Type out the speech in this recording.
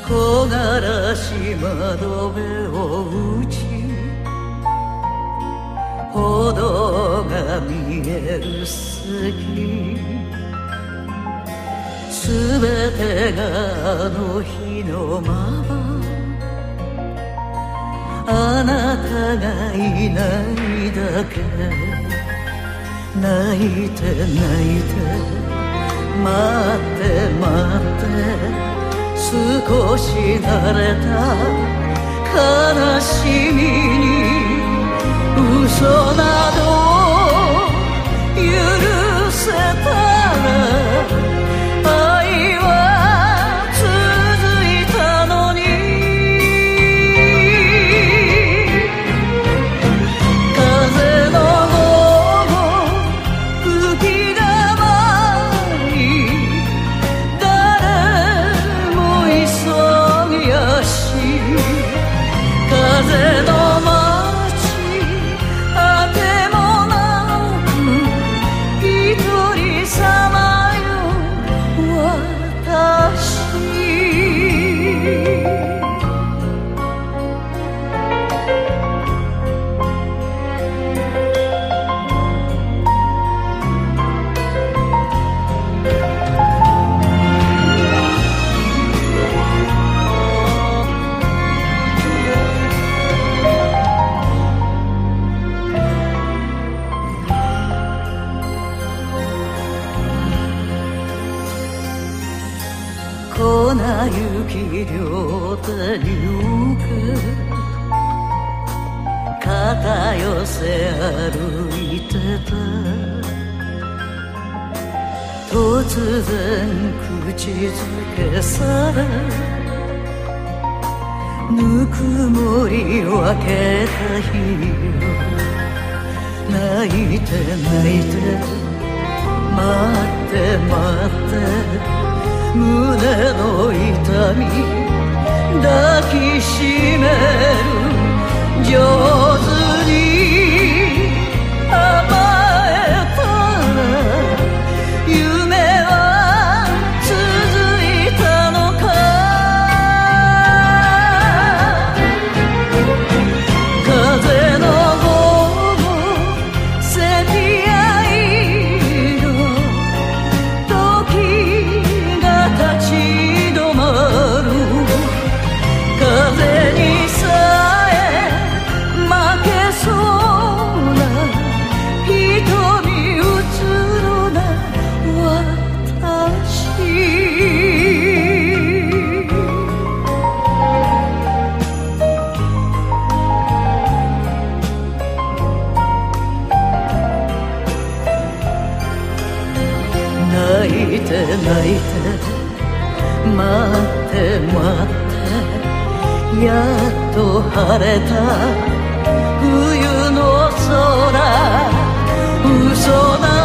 木枯らし窓辺を打ち歩道が見える隙すべてがあの日のままあなたがいないだけ泣いて泣いて待って待って少し慣れた悲しみに嘘など許せたら愛は続いたのに風の午後吹きが舞い誰も急ぎ足風の街あてもなく一人さまよ私粉雪両手に受け肩寄せ歩いてた突然口づけされぬくもり分けた日よ泣いて泣いて待って待って胸の痛み抱きしめる上手に甘えたら夢は続いたのか風の午後セピア色時立ち止まる風にさえ負けそうな瞳うつろな私泣いて泣いて待って待ってやっと晴れた冬の空嘘な